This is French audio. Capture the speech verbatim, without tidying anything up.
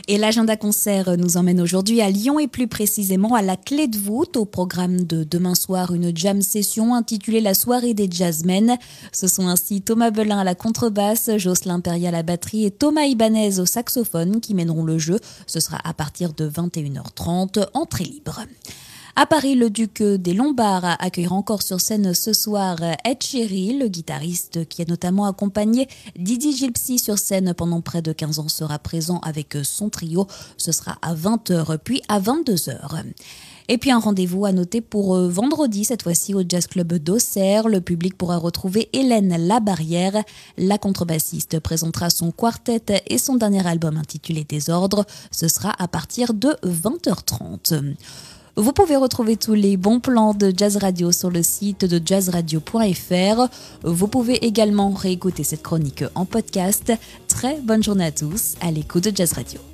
Et l'agenda concert nous emmène aujourd'hui à Lyon et plus précisément à la Clé de Voûte. Au programme de demain soir, une jam session intitulée La soirée des jazzmen. Ce sont ainsi Thomas Belin à la contrebasse, Jocelyn Perrier à la batterie et Thomas Ibanez au saxophone qui mèneront le jeu. Ce sera à partir de vingt et une heures trente, entrée libre. À Paris, le Duc des Lombards accueillera encore sur scène ce soir Ed Sheeran, le guitariste qui a notamment accompagné Didi Gilpsy sur scène pendant près de quinze ans, sera présent avec son trio. Ce sera à vingt heures puis à vingt-deux heures. Et puis un rendez-vous à noter pour vendredi, cette fois-ci au Jazz Club d'Auxerre. Le public pourra retrouver Hélène Labarrière. La contrebassiste présentera son quartet et son dernier album intitulé Désordre. Ce sera à partir de vingt heures trente. Vous pouvez retrouver tous les bons plans de Jazz Radio sur le site de jazz radio point f r. Vous pouvez également réécouter cette chronique en podcast. Très bonne journée à tous à l'écoute de Jazz Radio.